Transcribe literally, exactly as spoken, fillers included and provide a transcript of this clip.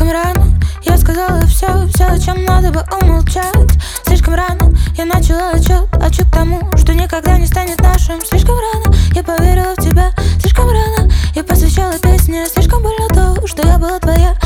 Слишком рано я сказала все, все, о чем надо бы умолчать. Слишком рано я начала отчет, отчет тому, что никогда не станет нашим. Слишком рано я поверила в тебя, слишком рано я посвящала песни. Слишком больно то, что я была твоя,